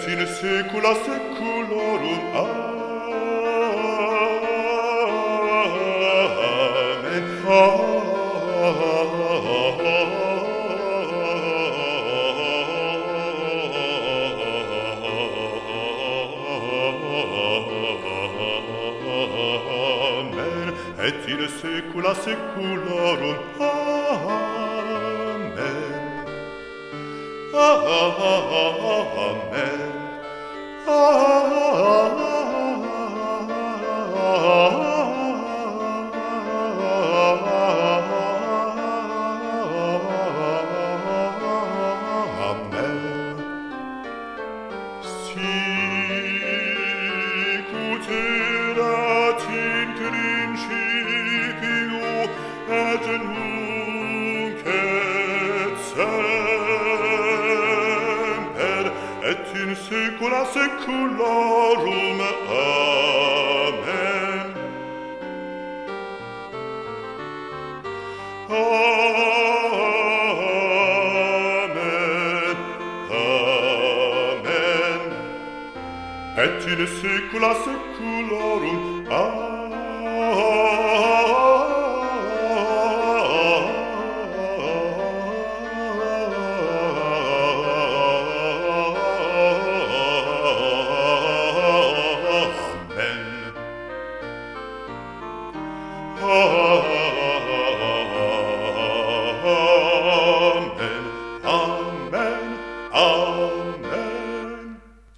et in saecula saeculorum. Amen. Amen. Et in saecula saeculorum. Amen. Amen. Amen. Sic ut erat in principio et nunc et semper et in saecula saeculorum. Amen. Amen. Amen. Et in saecula saeculorum. Amen.